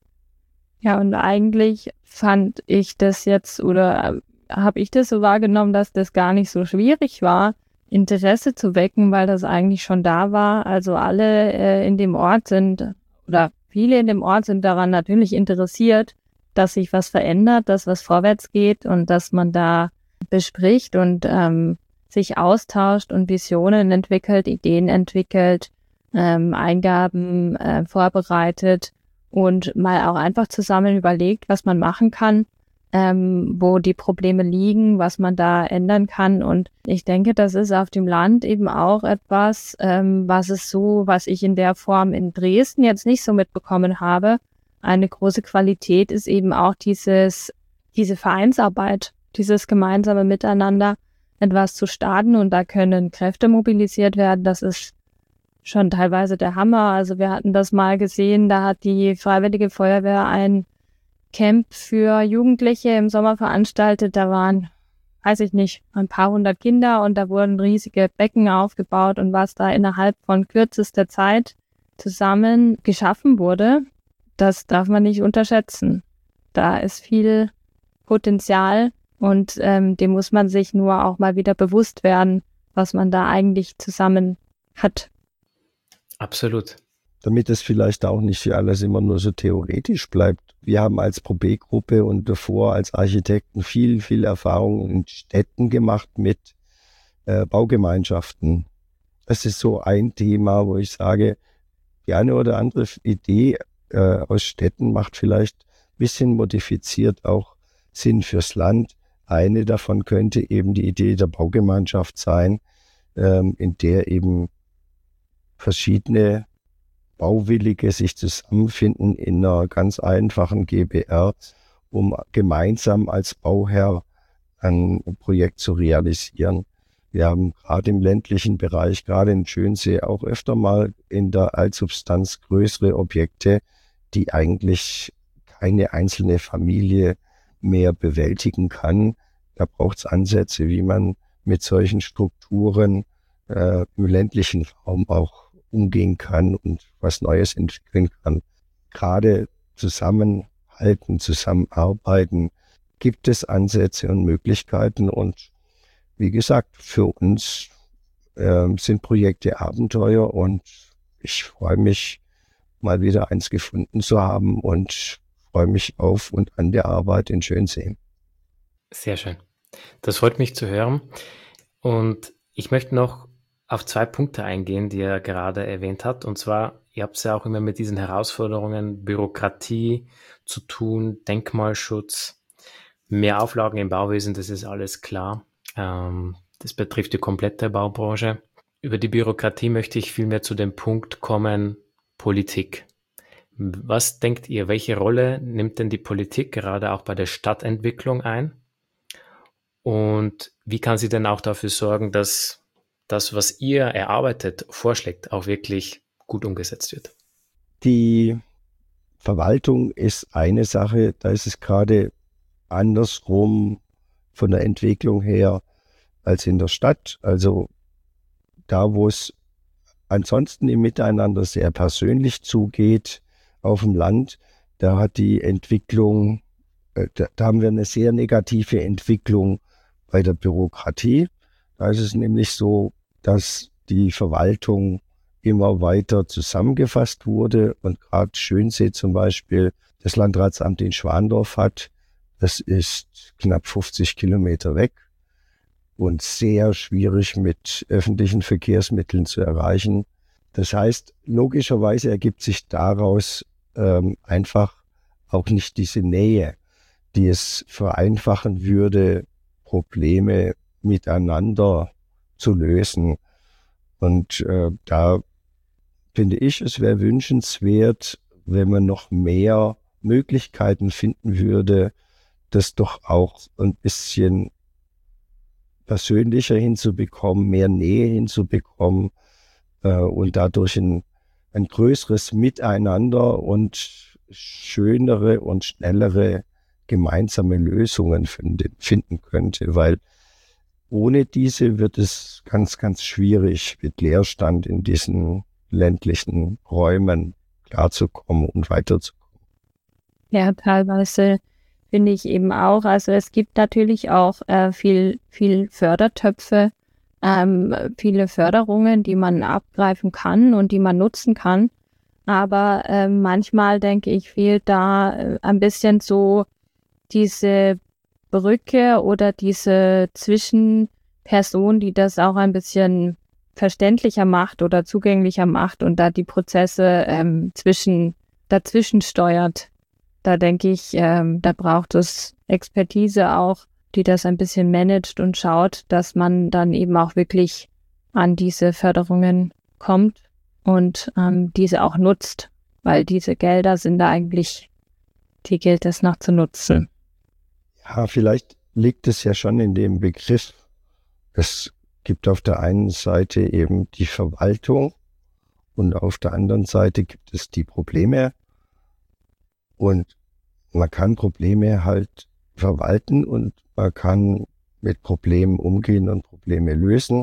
Ja, und eigentlich fand ich das jetzt oder habe ich das so wahrgenommen, dass das gar nicht so schwierig war, Interesse zu wecken, weil das eigentlich schon da war. Also alle äh, in dem Ort sind oder viele in dem Ort sind daran natürlich interessiert, dass sich was verändert, dass was vorwärts geht und dass man da bespricht und ähm, sich austauscht und Visionen entwickelt, Ideen entwickelt, ähm, Eingaben äh, vorbereitet und mal auch einfach zusammen überlegt, was man machen kann, ähm, wo die Probleme liegen, was man da ändern kann. Und ich denke, das ist auf dem Land eben auch etwas, ähm, was es so, was ich in der Form in Dresden jetzt nicht so mitbekommen habe, eine große Qualität ist eben auch dieses, diese Vereinsarbeit, dieses gemeinsame Miteinander, etwas zu starten, und da können Kräfte mobilisiert werden. Das ist schon teilweise der Hammer. Also wir hatten das mal gesehen, da hat die Freiwillige Feuerwehr ein Camp für Jugendliche im Sommer veranstaltet. Da waren, weiß ich nicht, ein paar hundert Kinder, und da wurden riesige Becken aufgebaut, und was da innerhalb von kürzester Zeit zusammen geschaffen wurde, das darf man nicht unterschätzen. Da ist viel Potenzial, und ähm, dem muss man sich nur auch mal wieder bewusst werden, was man da eigentlich zusammen hat. Absolut. Damit es vielleicht auch nicht alles immer nur so theoretisch bleibt. Wir haben als Pro B-Gruppe und davor als Architekten viel, viel Erfahrung in Städten gemacht mit äh, Baugemeinschaften. Das ist so ein Thema, wo ich sage, die eine oder andere Idee äh, aus Städten macht vielleicht ein bisschen modifiziert auch Sinn fürs Land. Eine davon könnte eben die Idee der Baugemeinschaft sein, ähm, in der eben verschiedene Bauwillige sich zusammenfinden in einer ganz einfachen G b R, um gemeinsam als Bauherr ein Projekt zu realisieren. Wir haben gerade im ländlichen Bereich, gerade in Schönsee, auch öfter mal in der Altsubstanz größere Objekte, die eigentlich keine einzelne Familie mehr bewältigen kann. Da braucht es Ansätze, wie man mit solchen Strukturen äh, im ländlichen Raum auch umgehen kann und was Neues entwickeln kann. Gerade zusammenhalten, zusammenarbeiten, gibt es Ansätze und Möglichkeiten, und wie gesagt, für uns äh, sind Projekte Abenteuer, und ich freue mich, mal wieder eins gefunden zu haben, und freue mich auf und an der Arbeit in Schönsee. Sehr schön. Das freut mich zu hören, und ich möchte noch auf zwei Punkte eingehen, die er gerade erwähnt hat. Und zwar, ihr habt es ja auch immer mit diesen Herausforderungen Bürokratie zu tun, Denkmalschutz, mehr Auflagen im Bauwesen, das ist alles klar. Ähm, das betrifft die komplette Baubranche. Über die Bürokratie möchte ich vielmehr zu dem Punkt kommen, Politik. Was denkt ihr, welche Rolle nimmt denn die Politik gerade auch bei der Stadtentwicklung ein? Und wie kann sie denn auch dafür sorgen, dass das, was ihr erarbeitet, vorschlägt, auch wirklich gut umgesetzt wird? Die Verwaltung ist eine Sache, da ist es gerade andersrum von der Entwicklung her als in der Stadt. Also da, wo es ansonsten im Miteinander sehr persönlich zugeht, auf dem Land, da hat die Entwicklung, äh, da, da haben wir eine sehr negative Entwicklung bei der Bürokratie. Da ist es nämlich so, dass die Verwaltung immer weiter zusammengefasst wurde, und gerade Schönsee zum Beispiel, das Landratsamt in Schwandorf hat, das ist knapp fünfzig Kilometer weg und sehr schwierig mit öffentlichen Verkehrsmitteln zu erreichen. Das heißt, logischerweise ergibt sich daraus ähm, einfach auch nicht diese Nähe, die es vereinfachen würde, Probleme miteinander zu lösen. Und äh, da finde ich, es wäre wünschenswert, wenn man noch mehr Möglichkeiten finden würde, das doch auch ein bisschen persönlicher hinzubekommen, mehr Nähe hinzubekommen äh, und dadurch ein, ein größeres Miteinander und schönere und schnellere gemeinsame Lösungen finden, finden könnte, weil ohne diese wird es ganz, ganz schwierig, mit Leerstand in diesen ländlichen Räumen klarzukommen und weiterzukommen. Ja, teilweise finde ich eben auch, also es gibt natürlich auch äh, viel, viel Fördertöpfe, ähm, viele Förderungen, die man abgreifen kann und die man nutzen kann. Aber äh, manchmal, denke ich, fehlt da äh, ein bisschen so diese Brücke oder diese Zwischenperson, die das auch ein bisschen verständlicher macht oder zugänglicher macht und da die Prozesse ähm, zwischen dazwischen steuert. Da denke ich, ähm, da braucht es Expertise auch, die das ein bisschen managt und schaut, dass man dann eben auch wirklich an diese Förderungen kommt und ähm, diese auch nutzt, weil diese Gelder sind da eigentlich die gilt es noch zu nutzen. Ja, vielleicht liegt es ja schon in dem Begriff. Es gibt auf der einen Seite eben die Verwaltung und auf der anderen Seite gibt es die Probleme. Und man kann Probleme halt verwalten und man kann mit Problemen umgehen und Probleme lösen.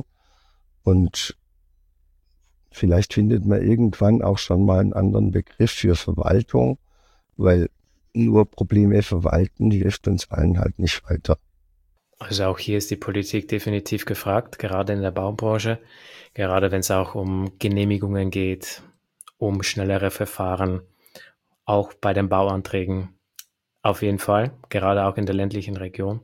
Und vielleicht findet man irgendwann auch schon mal einen anderen Begriff für Verwaltung, weil nur Probleme verwalten hilft uns allen halt nicht weiter. Also auch hier ist die Politik definitiv gefragt, gerade in der Baubranche, gerade wenn es auch um Genehmigungen geht, um schnellere Verfahren, auch bei den Bauanträgen. Auf jeden Fall, gerade auch in der ländlichen Region.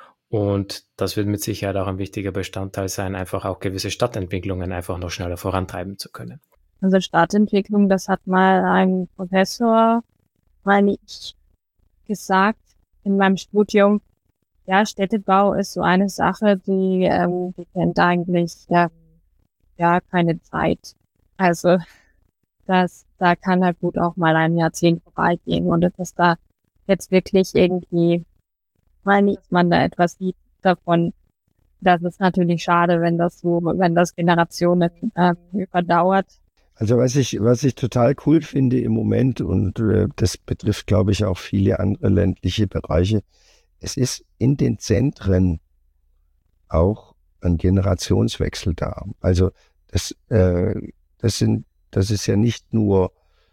Und das wird mit Sicherheit auch ein wichtiger Bestandteil sein, einfach auch gewisse Stadtentwicklungen einfach noch schneller vorantreiben zu können. Also Stadtentwicklung, das hat mal ein Professor, meine ich, gesagt in meinem Studium. Ja, Städtebau ist so eine Sache, die, ähm, die kennt eigentlich ja, ja keine Zeit. Also das, da kann halt gut auch mal ein Jahrzehnt vorbeigehen und dass da jetzt wirklich irgendwie, meine ich, dass man da etwas sieht davon. Das ist natürlich schade, wenn das so, wenn das Generationen ähm, überdauert. Also was ich, was ich total cool finde im Moment, und äh, das betrifft, glaube ich, auch viele andere ländliche Bereiche, es ist in den Zentren auch ein Generationswechsel da. Also das, äh, das sind, das ist ja nicht nur,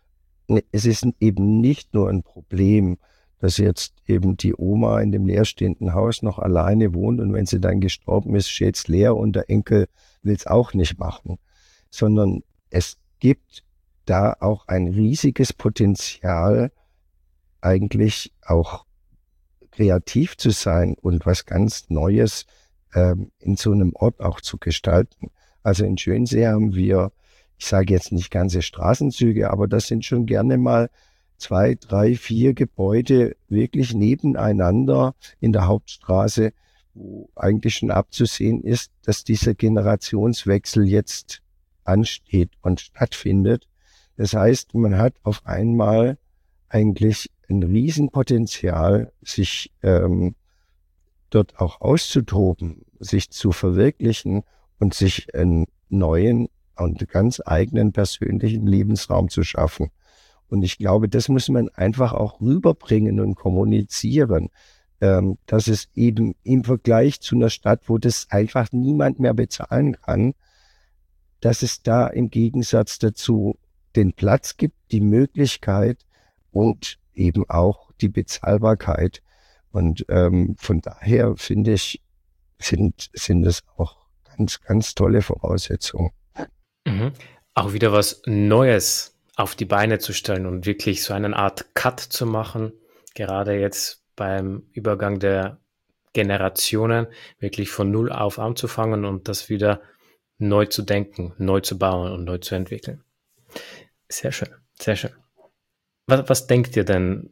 es ist eben nicht nur ein Problem, dass jetzt eben die Oma in dem leerstehenden Haus noch alleine wohnt und wenn sie dann gestorben ist, steht es leer und der Enkel will es auch nicht machen, sondern es gibt da auch ein riesiges Potenzial, eigentlich auch kreativ zu sein und was ganz Neues ähm, in so einem Ort auch zu gestalten. Also in Schönsee haben wir, ich sage jetzt nicht ganze Straßenzüge, aber das sind schon gerne mal zwei, drei, vier Gebäude wirklich nebeneinander in der Hauptstraße, wo eigentlich schon abzusehen ist, dass dieser Generationswechsel jetzt ansteht und stattfindet. Das heißt, man hat auf einmal eigentlich ein Riesenpotenzial, sich ähm, dort auch auszutoben, sich zu verwirklichen und sich einen neuen und ganz eigenen persönlichen Lebensraum zu schaffen. Und ich glaube, das muss man einfach auch rüberbringen und kommunizieren, ähm, dass es eben im Vergleich zu einer Stadt, wo das einfach niemand mehr bezahlen kann, dass es da im Gegensatz dazu den Platz gibt, die Möglichkeit und eben auch die Bezahlbarkeit. Und ähm, von daher finde ich, sind, sind es auch ganz, ganz tolle Voraussetzungen. Mhm. Auch wieder was Neues auf die Beine zu stellen und wirklich so eine Art Cut zu machen, gerade jetzt beim Übergang der Generationen, wirklich von Null auf anzufangen und das wieder neu zu denken, neu zu bauen und neu zu entwickeln. Sehr schön, sehr schön. Was, was denkt ihr denn?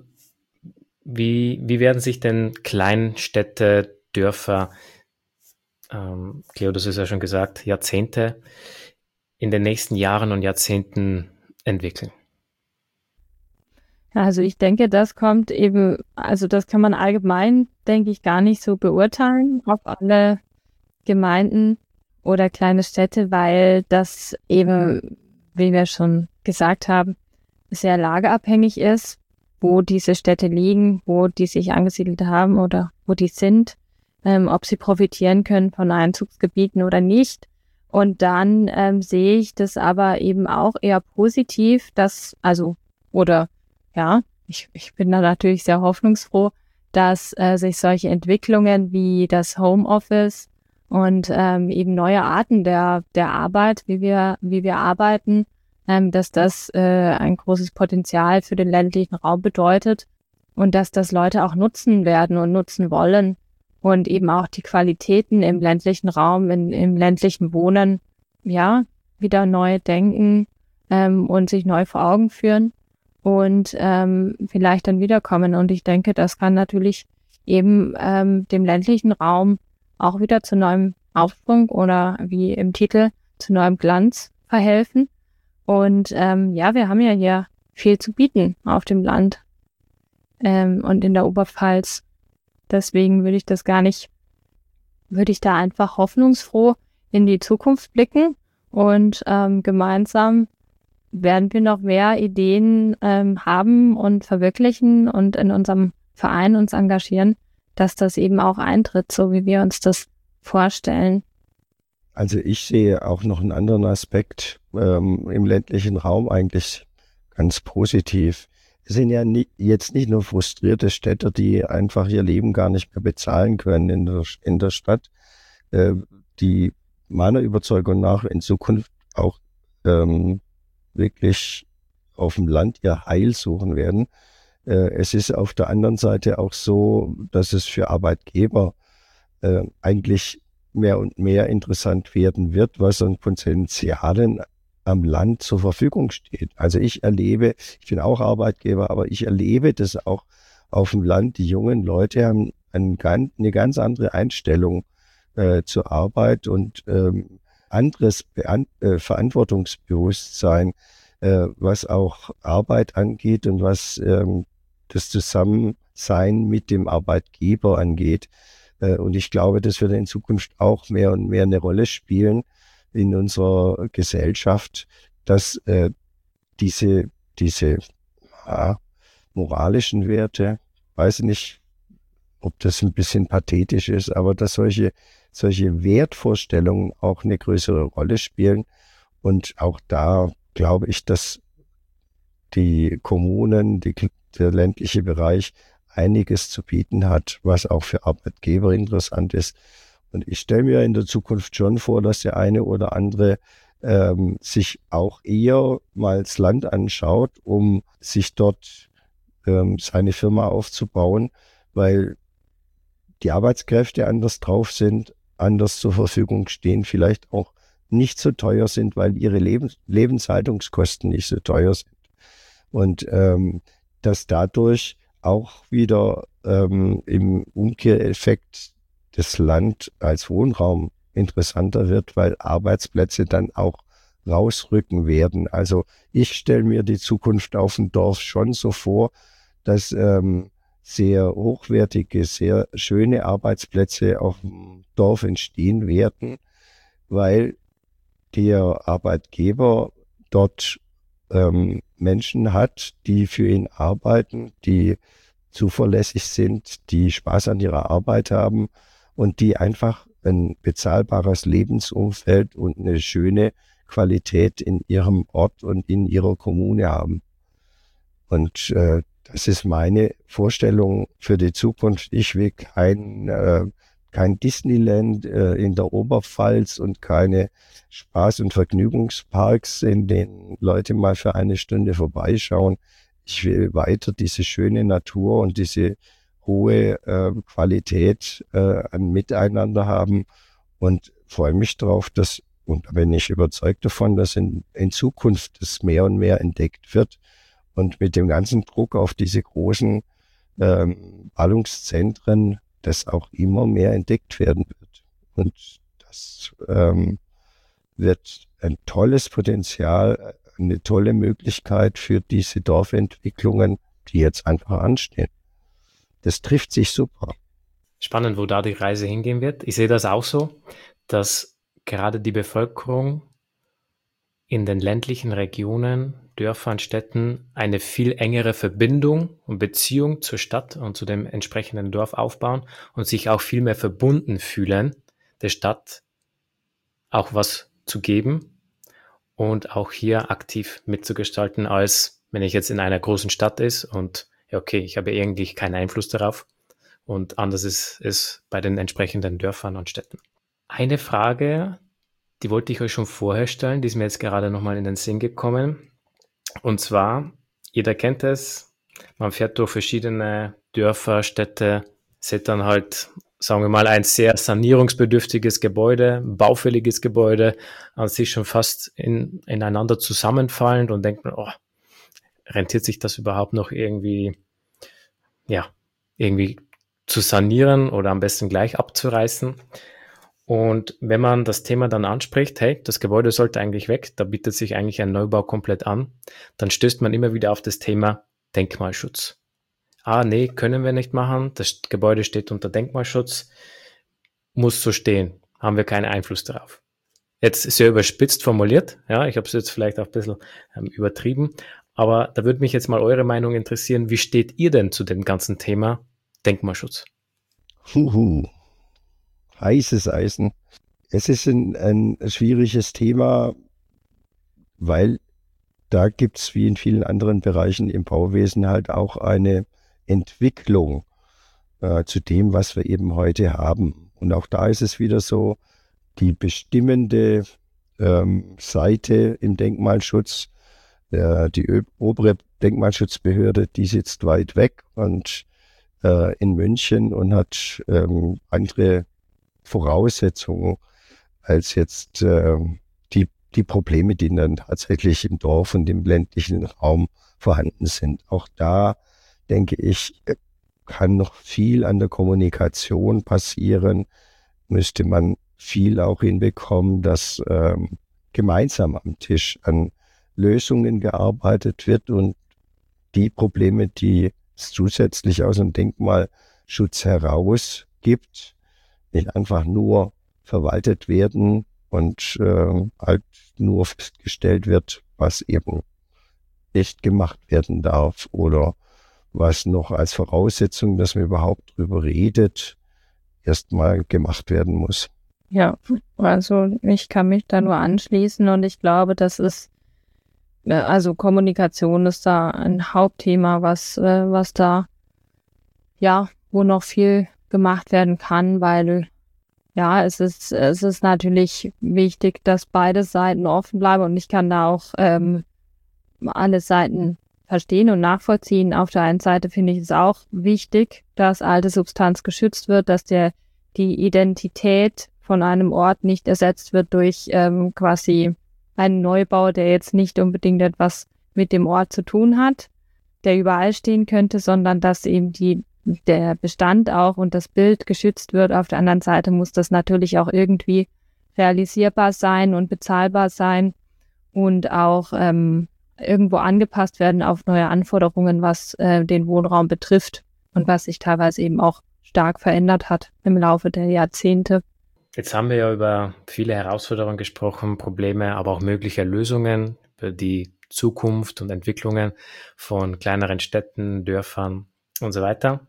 Wie, wie werden sich denn Kleinstädte, Dörfer, ähm, Cleo, das ist ja schon gesagt, Jahrzehnte in den nächsten Jahren und Jahrzehnten entwickeln? Also ich denke, das kommt eben, also das kann man allgemein, denke ich, gar nicht so beurteilen auf alle Gemeinden oder kleine Städte, weil das eben, wie wir schon gesagt haben, sehr lageabhängig ist, wo diese Städte liegen, wo die sich angesiedelt haben oder wo die sind, ähm, ob sie profitieren können von Einzugsgebieten oder nicht. Und dann ähm, sehe ich das aber eben auch eher positiv, dass, also, oder ja, ich, ich bin da natürlich sehr hoffnungsfroh, dass äh, sich solche Entwicklungen wie das Homeoffice und ähm, eben neue Arten der der Arbeit, wie wir wie wir arbeiten, ähm, dass das äh, ein großes Potenzial für den ländlichen Raum bedeutet und dass das Leute auch nutzen werden und nutzen wollen und eben auch die Qualitäten im ländlichen Raum, in, im ländlichen Wohnen, ja, wieder neu denken ähm, und sich neu vor Augen führen und ähm, vielleicht dann wiederkommen. Und ich denke, das kann natürlich eben ähm, dem ländlichen Raum auch wieder zu neuem Aufschwung oder wie im Titel zu neuem Glanz verhelfen. Und ähm, ja, wir haben ja hier viel zu bieten auf dem Land. ähm, und in der Oberpfalz. Deswegen würde ich das gar nicht, würde ich da einfach hoffnungsfroh in die Zukunft blicken und ähm, gemeinsam werden wir noch mehr Ideen ähm, haben und verwirklichen und in unserem Verein uns engagieren, dass das eben auch eintritt, so wie wir uns das vorstellen. Also ich sehe auch noch einen anderen Aspekt ähm, im ländlichen Raum eigentlich ganz positiv. Es sind ja nie, jetzt nicht nur frustrierte Städter, die einfach ihr Leben gar nicht mehr bezahlen können in der, in der Stadt, äh, die meiner Überzeugung nach in Zukunft auch ähm, wirklich auf dem Land ihr Heil suchen werden. Äh, es ist auf der anderen Seite auch so, dass es für Arbeitgeber äh, eigentlich mehr und mehr interessant werden wird, was an Potenzialen am Land zur Verfügung steht. Also ich erlebe, ich bin auch Arbeitgeber, aber ich erlebe das auch auf dem Land. Die jungen Leute haben ein ganz, eine ganz andere Einstellung äh, zur Arbeit und ähm, anderes Beant äh, Verantwortungsbewusstsein, äh, was auch Arbeit angeht und was ähm, das Zusammensein mit dem Arbeitgeber angeht. Äh, und ich glaube, das wird in Zukunft auch mehr und mehr eine Rolle spielen in unserer Gesellschaft, dass äh, diese, diese ja, moralischen Werte, weiß nicht, ob das ein bisschen pathetisch ist, aber dass solche, solche Wertvorstellungen auch eine größere Rolle spielen. Und auch da glaube ich, dass die Kommunen, die, der ländliche Bereich einiges zu bieten hat, was auch für Arbeitgeber interessant ist. Und ich stelle mir in der Zukunft schon vor, dass der eine oder andere ähm, sich auch eher mal das Land anschaut, um sich dort ähm, seine Firma aufzubauen, weil die Arbeitskräfte anders drauf sind, anders zur Verfügung stehen, vielleicht auch nicht so teuer sind, weil ihre Lebens Lebenshaltungskosten nicht so teuer sind. Und ähm, dass dadurch auch wieder ähm, im Umkehreffekt das Land als Wohnraum interessanter wird, weil Arbeitsplätze dann auch rausrücken werden. Also ich stelle mir die Zukunft auf dem Dorf schon so vor, dass ähm, sehr hochwertige, sehr schöne Arbeitsplätze auf dem Dorf entstehen werden, weil der Arbeitgeber dort ähm, Menschen hat, die für ihn arbeiten, die zuverlässig sind, die Spaß an ihrer Arbeit haben und die einfach ein bezahlbares Lebensumfeld und eine schöne Qualität in ihrem Ort und in ihrer Kommune haben. Und äh, das ist meine Vorstellung für die Zukunft. Ich will kein, äh, kein Disneyland äh, in der Oberpfalz und keine Spaß- und Vergnügungsparks, in denen Leute mal für eine Stunde vorbeischauen. Ich will weiter diese schöne Natur und diese hohe äh, Qualität äh, an Miteinander haben und freue mich darauf, dass, und da bin ich überzeugt davon, dass in, in Zukunft es mehr und mehr entdeckt wird und mit dem ganzen Druck auf diese großen ähm, Ballungszentren das auch immer mehr entdeckt werden wird. Und das ähm, wird ein tolles Potenzial, eine tolle Möglichkeit für diese Dorfentwicklungen, die jetzt einfach anstehen. Das trifft sich super. Spannend, wo da die Reise hingehen wird. Ich sehe das auch so, dass gerade die Bevölkerung in den ländlichen Regionen, Dörfern, Städten eine viel engere Verbindung und Beziehung zur Stadt und zu dem entsprechenden Dorf aufbauen und sich auch viel mehr verbunden fühlen, der Stadt auch was zu geben und auch hier aktiv mitzugestalten, als wenn ich jetzt in einer großen Stadt ist und ja, okay, ich habe irgendwie keinen Einfluss darauf und anders ist es bei den entsprechenden Dörfern und Städten. Eine Frage, die wollte ich euch schon vorher stellen, die ist mir jetzt gerade nochmal in den Sinn gekommen. Und zwar, jeder kennt es, man fährt durch verschiedene Dörfer, Städte, sieht dann halt, sagen wir mal, ein sehr sanierungsbedürftiges Gebäude, ein baufälliges Gebäude, an sich schon fast in, ineinander zusammenfallend und denkt man, oh, rentiert sich das überhaupt noch irgendwie, ja, irgendwie zu sanieren oder am besten gleich abzureißen? Und wenn man das Thema dann anspricht, hey, das Gebäude sollte eigentlich weg, da bietet sich eigentlich ein Neubau komplett an, dann stößt man immer wieder auf das Thema Denkmalschutz. ah nee, können wir nicht machen, das Gebäude steht unter Denkmalschutz, muss so stehen, haben wir keinen Einfluss darauf. Jetzt ist ja überspitzt formuliert, ja, ich habe es jetzt vielleicht auch ein bisschen ähm, übertrieben, aber da würde mich jetzt mal eure Meinung interessieren, wie steht ihr denn zu dem ganzen Thema Denkmalschutz? Huhu, heißes Eisen. Es ist ein, ein schwieriges Thema, weil da gibt es wie in vielen anderen Bereichen im Bauwesen halt auch eine Entwicklung äh, zu dem, was wir eben heute haben. Und auch da ist es wieder so, die bestimmende ähm, Seite im Denkmalschutz, äh, die Ö- obere Denkmalschutzbehörde, die sitzt weit weg und äh, in München und hat ähm, andere Voraussetzungen als jetzt äh, die, die Probleme, die dann tatsächlich im Dorf und im ländlichen Raum vorhanden sind. Auch da, denke ich, kann noch viel an der Kommunikation passieren, müsste man viel auch hinbekommen, dass ähm, gemeinsam am Tisch an Lösungen gearbeitet wird und die Probleme, die es zusätzlich aus dem Denkmalschutz heraus gibt, nicht einfach nur verwaltet werden und äh, halt nur festgestellt wird, was eben nicht gemacht werden darf oder was noch als Voraussetzung, dass man überhaupt drüber redet, erstmal gemacht werden muss. Ja, also ich kann mich da nur anschließen und ich glaube, das ist, äh, also Kommunikation ist da ein Hauptthema, was, äh, was da, ja, wo noch viel gemacht werden kann, weil, ja, es ist, es ist natürlich wichtig, dass beide Seiten offen bleiben und ich kann da auch ähm, alle Seiten verstehen und nachvollziehen. Auf der einen Seite finde ich es auch wichtig, dass alte Substanz geschützt wird, dass der die Identität von einem Ort nicht ersetzt wird durch ähm, quasi einen Neubau, der jetzt nicht unbedingt etwas mit dem Ort zu tun hat, der überall stehen könnte, sondern dass eben die, der Bestand auch und das Bild geschützt wird. Auf der anderen Seite muss das natürlich auch irgendwie realisierbar sein und bezahlbar sein und auch ähm, irgendwo angepasst werden auf neue Anforderungen, was äh, den Wohnraum betrifft und was sich teilweise eben auch stark verändert hat im Laufe der Jahrzehnte. Jetzt haben wir ja über viele Herausforderungen gesprochen, Probleme, aber auch mögliche Lösungen, über die Zukunft und Entwicklungen von kleineren Städten, Dörfern und so weiter.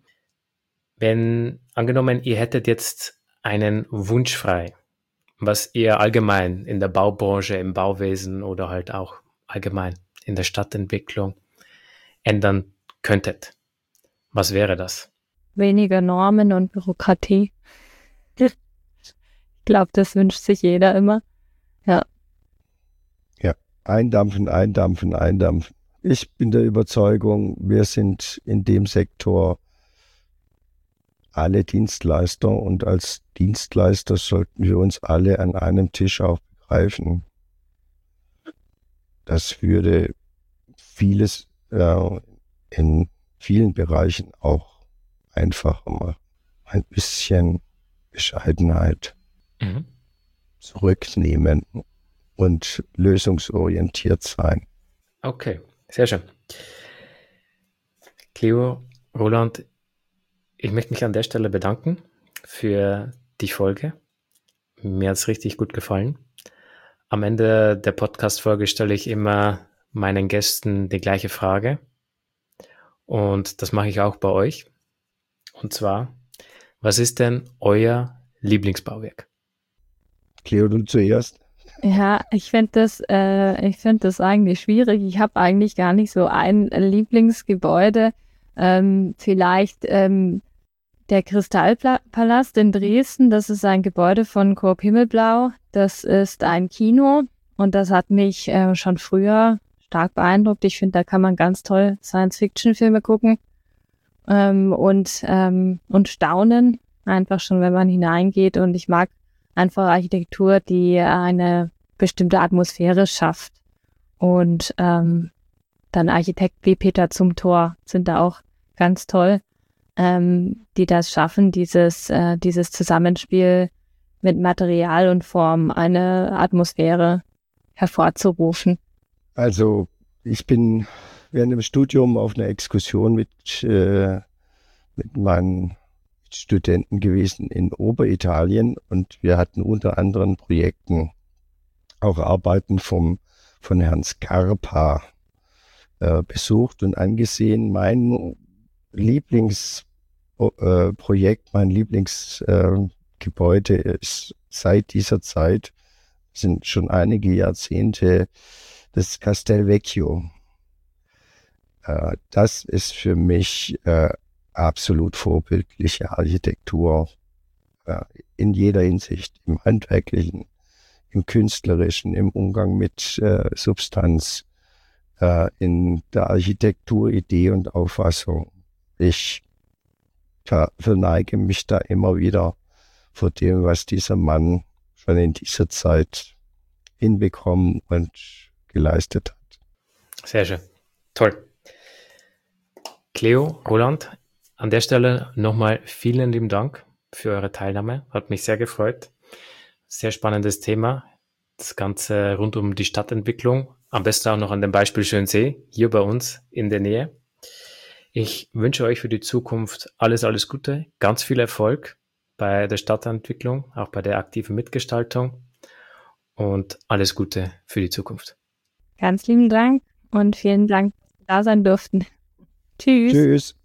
Wenn, angenommen, ihr hättet jetzt einen Wunsch frei, was ihr allgemein in der Baubranche, im Bauwesen oder halt auch allgemein in der Stadtentwicklung ändern könntet, was wäre das? Weniger Normen und Bürokratie. Ich glaube, das wünscht sich jeder immer. Ja. Ja, eindampfen, eindampfen, eindampfen. Ich bin der Überzeugung, wir sind in dem Sektor alle Dienstleister und als Dienstleister sollten wir uns alle an einem Tisch auch begreifen. Das würde vieles äh, in vielen Bereichen auch einfacher machen. Ein bisschen Bescheidenheit mhm. zurücknehmen und lösungsorientiert sein. Okay, sehr schön. Cleo, Roland, ich möchte mich an der Stelle bedanken für die Folge. Mir hat es richtig gut gefallen. Am Ende der Podcast-Folge stelle ich immer meinen Gästen die gleiche Frage. Und das mache ich auch bei euch. Und zwar, was ist denn euer Lieblingsbauwerk? Cleo, du zuerst. Ja, ich finde das, äh, ich finde das eigentlich schwierig. Ich habe eigentlich gar nicht so ein Lieblingsgebäude. Ähm, vielleicht ähm, der Kristallpalast in Dresden. Das ist ein Gebäude von Coop Himmelblau. Das ist ein Kino und das hat mich äh, schon früher stark beeindruckt. Ich finde, da kann man ganz toll Science-Fiction-Filme gucken ähm, und ähm, und staunen, einfach schon, wenn man hineingeht. Und ich mag einfach Architektur, die eine bestimmte Atmosphäre schafft. Und ähm, dann Architekten wie Peter Zumthor sind da auch ganz toll, ähm, die das schaffen, dieses äh, dieses Zusammenspiel mit Material und Form, eine Atmosphäre hervorzurufen. Also ich bin während dem Studium auf einer Exkursion mit äh, mit meinen Studenten gewesen in Oberitalien und wir hatten unter anderen Projekten auch Arbeiten vom, von Herrn Scarpa äh, besucht und angesehen. Mein Lieblingsprojekt, äh, mein Lieblingsgebäude äh, ist seit dieser Zeit, sind schon einige Jahrzehnte, das Castel Vecchio. Äh, das ist für mich äh, absolut vorbildliche Architektur äh, in jeder Hinsicht, im handwerklichen, im künstlerischen, im Umgang mit äh, Substanz, äh, in der Architekturidee und Auffassung. Ich ver verneige mich da immer wieder vor dem, was dieser Mann schon in dieser Zeit hinbekommen und geleistet hat. Sehr schön. Toll. Cleo, Roland, an der Stelle nochmal vielen lieben Dank für eure Teilnahme. Hat mich sehr gefreut. Sehr spannendes Thema. Das Ganze rund um die Stadtentwicklung. Am besten auch noch an dem Beispiel Schönsee, hier bei uns in der Nähe. Ich wünsche euch für die Zukunft alles, alles Gute, ganz viel Erfolg bei der Stadtentwicklung, auch bei der aktiven Mitgestaltung und alles Gute für die Zukunft. Ganz lieben Dank und vielen Dank, dass wir da sein durften. Tschüss. Tschüss.